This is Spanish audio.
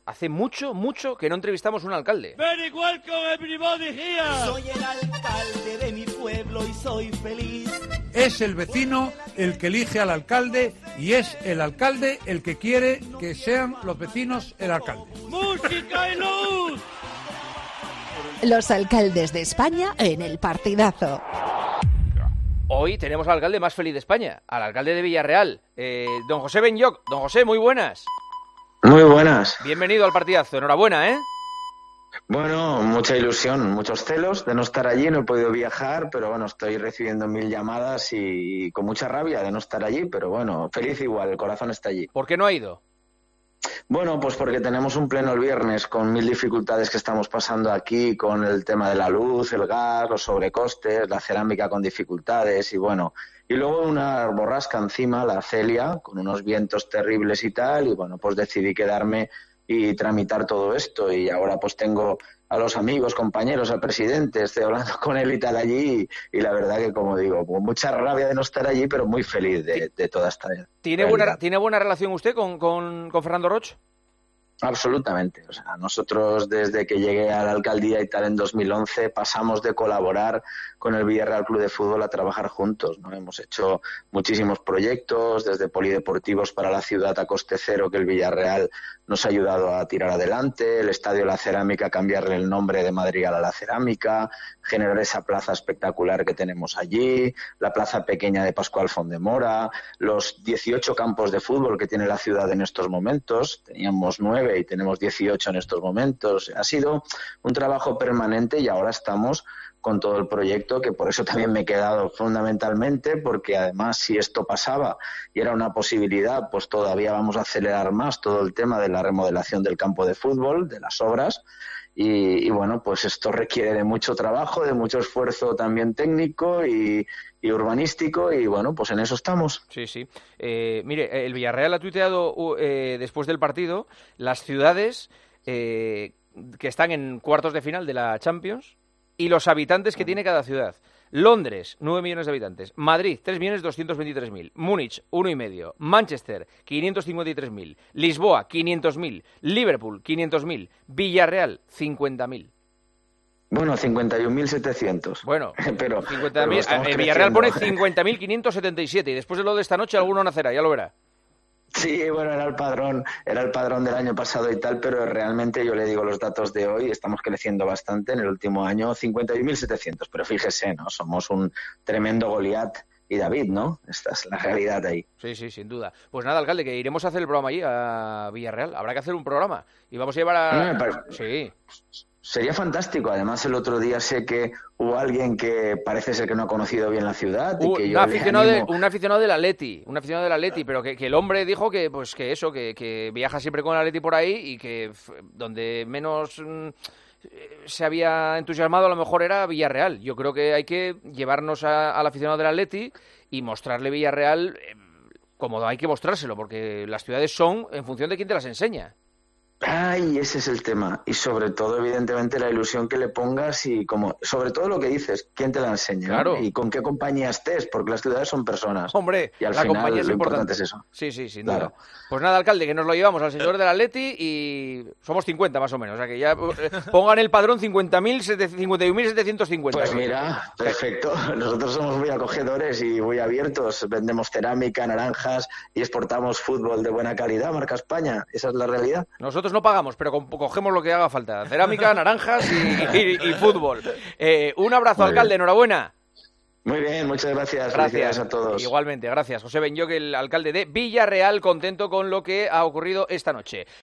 hace mucho que no entrevistamos a un alcalde. Very welcome everybody here. Soy el alcalde de mi pueblo y soy feliz. Es el vecino el que elige al alcalde y es el alcalde el que quiere que sean los vecinos el alcalde. ¡Música y luz! Los alcaldes de España en el partidazo. Hoy tenemos al alcalde más feliz de España, al alcalde de Villarreal, don José Benlloch. Don José, muy buenas. Muy buenas. Bienvenido al partidazo, enhorabuena, ¿eh? Bueno, mucha ilusión, muchos celos de no estar allí, no he podido viajar, pero bueno, estoy recibiendo 1000 llamadas y con mucha rabia de no estar allí, pero bueno, feliz igual, el corazón está allí. ¿Por qué no ha ido? Bueno, pues porque tenemos un pleno el viernes con 1000 dificultades que estamos pasando aquí, con el tema de la luz, el gas, los sobrecostes, la cerámica con dificultades y bueno, y luego una borrasca encima, la Celia, con unos vientos terribles y tal, y bueno, pues decidí quedarme y tramitar todo esto y ahora pues tengo a los amigos, compañeros, al presidente, estoy hablando con él y tal allí y la verdad que, como digo, con mucha rabia de no estar allí, pero muy feliz de toda esta ¿Tiene buena relación usted con Fernando Roig? Absolutamente. O sea, nosotros desde que llegué a la alcaldía y tal en 2011 pasamos de colaborar con el Villarreal Club de Fútbol a trabajar juntos, ¿no? Hemos hecho muchísimos proyectos, desde polideportivos para la ciudad a coste cero que el Villarreal nos ha ayudado a tirar adelante, el Estadio La Cerámica, cambiarle el nombre de Madrigal a La Cerámica, generar esa plaza espectacular que tenemos allí, la plaza pequeña de Pascual Fondemora, los 18 campos de fútbol que tiene la ciudad en estos momentos, teníamos 9 y tenemos 18 en estos momentos. Ha sido un trabajo permanente y ahora estamos con todo el proyecto, que por eso también me he quedado fundamentalmente, porque además si esto pasaba y era una posibilidad, pues todavía vamos a acelerar más todo el tema de la remodelación del campo de fútbol, de las obras. Y bueno, pues esto requiere de mucho trabajo, de mucho esfuerzo también técnico y urbanístico y bueno, pues en eso estamos. Sí, sí. Mire, el Villarreal ha tuiteado después del partido las ciudades que están en cuartos de final de la Champions y los habitantes que tiene cada ciudad. Londres, 9 millones de habitantes. Madrid, 3.223.000. Múnich, 1,5. Manchester, 553.000. Lisboa, 500.000. Liverpool, 500.000. Villarreal, 50.000. Bueno, 51.700. Bueno, pero 50.000. El Villarreal pone 50.577 y después de lo de esta noche alguno nacerá, ya lo verá. Sí, bueno, era el padrón del año pasado y tal, pero realmente yo le digo los datos de hoy, estamos creciendo bastante en el último año, 51.700, pero fíjese, ¿no? Somos un tremendo Goliat y David, ¿no? Esta es la realidad ahí. Sí, sí, sin duda. Pues nada, alcalde, que iremos a hacer el programa allí, a Villarreal. Habrá que hacer un programa y vamos a llevar a... Sí. Sería fantástico. Además, el otro día sé que hubo alguien que parece ser que no ha conocido bien la ciudad. Y que un aficionado del Atleti, pero que el hombre dijo que pues que eso, que viaja siempre con el Atleti por ahí y que donde menos se había entusiasmado a lo mejor era Villarreal. Yo creo que hay que llevarnos al aficionado del Atleti y mostrarle Villarreal como hay que mostrárselo, porque las ciudades son en función de quién te las enseña. Ay, ese es el tema. Y sobre todo, evidentemente, la ilusión que le pongas y como, sobre todo lo que dices, quién te la enseña, claro. ¿no? Y con qué compañía estés, porque las ciudades son personas. Hombre, y al la final compañía es lo importante. Es eso. Sí, sí, sin claro. duda. Pues nada, alcalde, que nos lo llevamos al seguidor del Atleti y somos 50 más o menos. O sea que ya pongan el padrón 51.750. Pues mira, perfecto. Nosotros somos muy acogedores y muy abiertos. Vendemos cerámica, naranjas y exportamos fútbol de buena calidad, marca España. Esa es la realidad. Nosotros no pagamos, pero cogemos lo que haga falta. Cerámica, naranjas y fútbol. Un abrazo, muy alcalde, bien. Enhorabuena. Muy bien, muchas gracias. Felicidades a todos. Igualmente, gracias. José Benlloch, el alcalde de Villarreal, contento con lo que ha ocurrido esta noche.